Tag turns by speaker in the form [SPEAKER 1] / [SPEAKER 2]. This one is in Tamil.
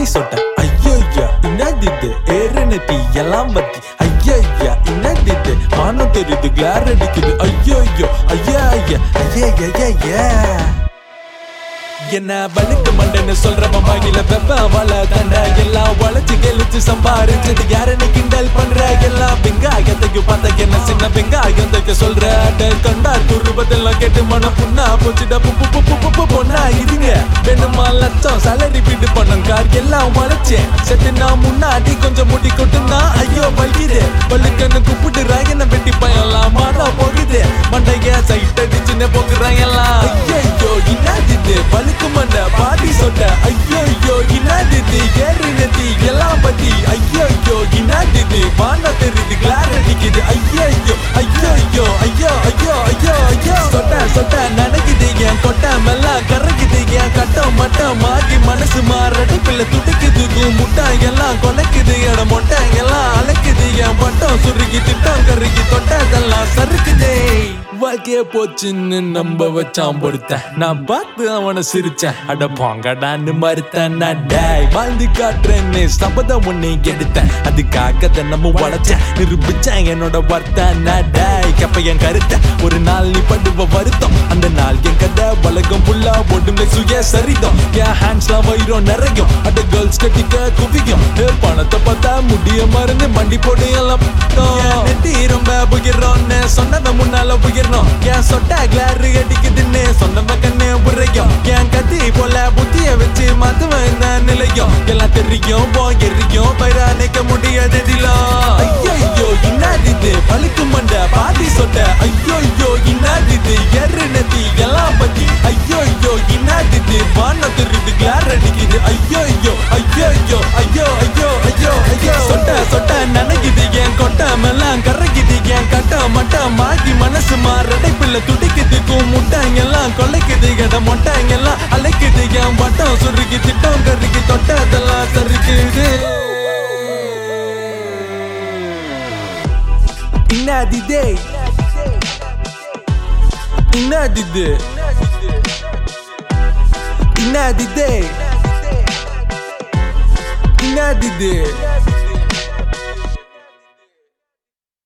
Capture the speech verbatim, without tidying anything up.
[SPEAKER 1] பாதி சொட்ட ஐயா என்னது ஏறுநட்டி எல்லாம் பத்தி ஐயா என்னது மானம் தெரியுது கிளார் அடிக்குது ஐயோ ஐயா ஐயா ஐயா ஐயா ஐயா என்ன வழுக்கு மண்டன்னு சொல்றவன் வாயில வெப்ப வள தண்ட எல்லாம் வளைச்சு கெளிச்சு சம்பாரிச்சது யாருன்னு கிண்டல் பண்ற எல்லாம் வெங்காயத்தையும் பார்த்த என்ன சின்ன வெங்காயத்தைக்கு சொல்ற கண்டா துருவத்தெல்லாம் கேட்டு மன புண்ணா போச்சுடா புப்பு பொண்ணா இருங்க வேணுமா லட்சம் சேலரி வீடு பணம் கார் எல்லாம் வளைச்சேன் செத்து நான் முன்னாடி கொஞ்சம் முடி கொட்டுனா ஐயோ வலிக்குது வலுக்கன்னு கூப்பிடுறா என்ன வெட்டி பயலாம் மாறா போகுது மண்டைய சைட் அடிச்சுன்னு போக்குறான் எல்லாம் ஐயோ என்னது வலுக்கு மண்ட பாதி சொட்ட ஐயோ என்னது ஏறுநதி எல்லாம் பத்தி ஐயோ என்னது வான தெரியுது கிளார் அடிக்குது ஐயோ ஐயோ ஐயோ ஐயோ ஐயோ ஐயோ ஐயோ சொட்ட சொட்ட நடக்குது என் கொட்ட மெல்லாம் கரைக்குது என் கட்டம் மட்டம் மாறி மனசு மாறடி பிள்ளை துடிக்குது முட்டை எல்லாம் கொலைக்குது இடம் மொட்டை எல்லாம் அழைக்குது என் பட்டம் சுருகி திட்டம் கருகி தொட்டதெல்லாம் சறுக்குதே வாழ்க்கைய போச்சுன்னு நம்ப வச்சான் பொறுத்த நான் பார்த்து அவனை சிரிச்சேன் அட போங்கடான்னு மறுத்தேன் நான் டேய் வாழ்ந்து காட்டுறேன்னு சபதம் ஒண்ணு எடுத்தேன் அதுக்காக தான் நம்ம வளர்ச்சேன் நிரூபிச்சேன் என்னோட வார்த்தை நான் டேய் கப்ப என் கருத்தை ஒரு நாள் நீ படுவ வருத்தம் அந்த நாள் என் கதை உலகம் ஃபுல்லா ஒடுங்க சுய சரிதம் என் ஹேண்ட்ஸ்லாம் வயிறும் நிறையும் அட கேர்ள்ஸ் கட்டிக்க குவிக்கும் பணத்தை பார்த்தா முடிய மருந்து மண்டி போடு எல்லாம் ரொம்ப புகிறோன்னு சொன்னவன் முன்னால புகிற என் சொட்ட கிளாரு அடிக்குதுன்னு சொன்னவன் கண்ணு புறையும் என் கத்தி போல புத்திய வச்சு மாத்துவன் இந்த நிலையும் எல்லாம் தெரியும் போகிறியும் பயிரா நிக்க முடியாததிலாம் ஐயோ என்னது பழுக்கு மண்ட பாதி சொட்ட ஐயோ என்னது ஏறுநதி எல்லாம் பத்தி ஐயோ என்னது வானம் தெரியுது கிளார் அடிக்குது ஐயோ ஐயோ ஐயோ ஐயோ ஐயோ ஐயோ ஐயோ சொட்ட சொட்ட நினைக்குது என் கொட்ட மெல்லாம் கரைக்குது என் கட்ட மட்டம் மாகி மனசு மாறடை பிள்ளை துடிக்குது முட்டாங்கெல்லாம் கொலைக்குது இட மொட்டாங்கெல்லாம் அழைக்குது என் பட்டம் சுருகி திட்டம் கருகி தொட்டதெல்லாம் சறுக்குது என்னது என்னது என்னது என்னது